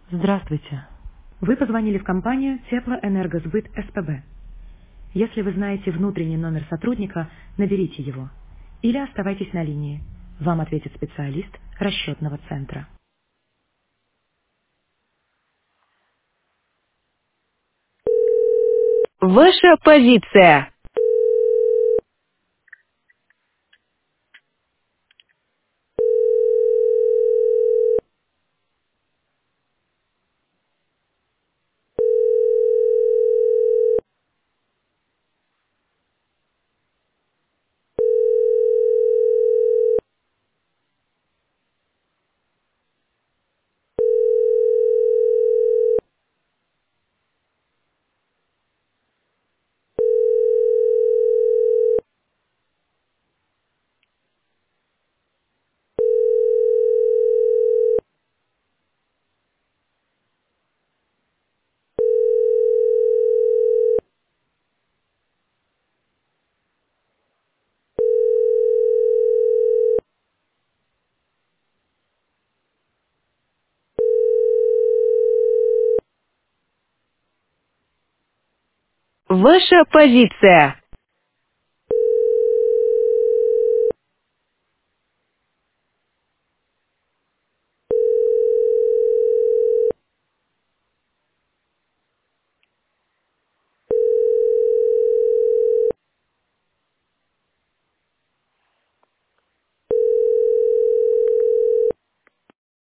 Здравствуйте. Вы позвонили в компанию Теплоэнергосбыт СПБ. Если вы знаете внутренний номер сотрудника, наберите его. Или оставайтесь на линии. Вам ответит специалист расчетного центра. Ваша позиция. Ваша позиция.